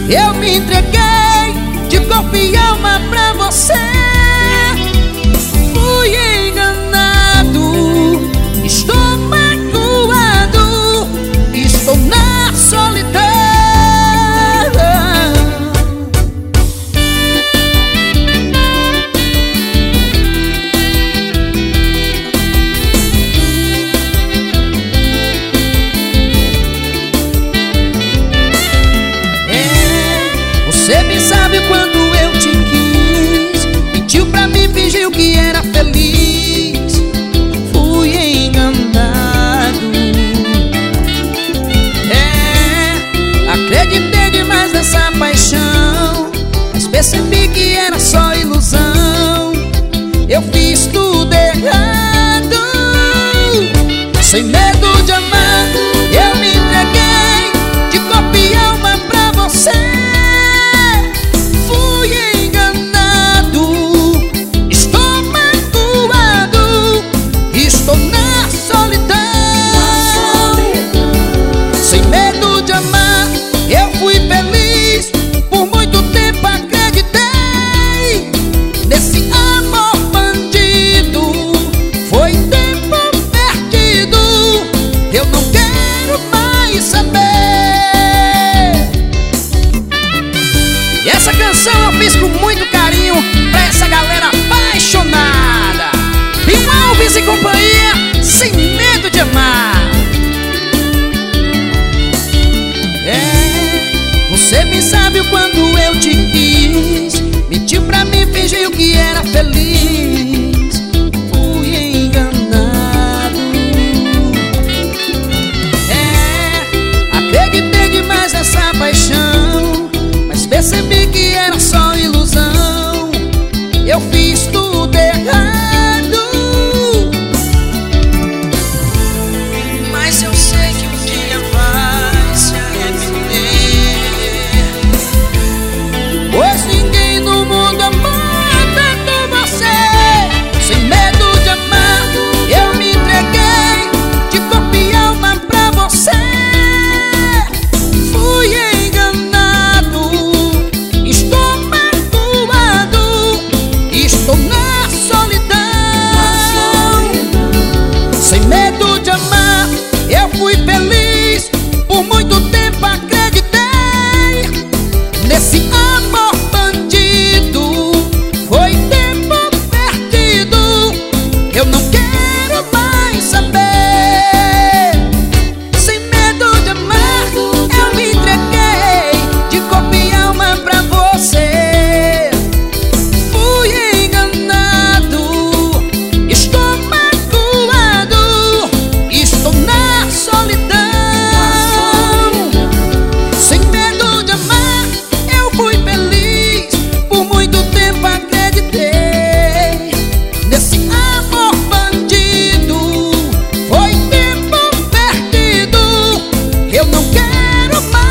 Eu me entreguei de corpo e alma pra você. Fui enganado, estou magoado, estou na solidão. Você bem sabe quando eu te quis, mentiu pra mim, fingiu que era feliz. Fui enganado. Acreditei demais nessa paixão, mas percebi que era só ilusão. Eu fiz tudo errado. Sem medo de amar, eu me entreguei de corpo e alma pra você. Essa canção eu fiz com muito carinho pra essa galera apaixonada. Binho Alves e companhia, sem medo de amar. Você bem sabe quando eu te quis, mentiu pra mim, fingiu que era feliz. Fui enganado. Acreditei demais nessa paixão, mas percebi que era só ilusão. Eu fiz tudo errado, mas eu sei que um dia vai se arrepender, pois ninguém no mundo amou tanto você. Sem medo de amar, eu me entreguei de corpo e alma pra você. Fui enganado, estou magoado, estou na solidão. Sem medo de amar, eu fui feliz. Por muito tempo acreditei nesse amor bandido. Foi tempo perdido, eu não quero mais saber. Sem medo de amar, eu me entreguei de corpo e alma pra você. Fui enganado, estou magoado, estou na solidão. Sem medo de amar, eu fui feliz. Por muito tempo acreditei nesse amor bandido. Foi tempo perdido, eu não quero mais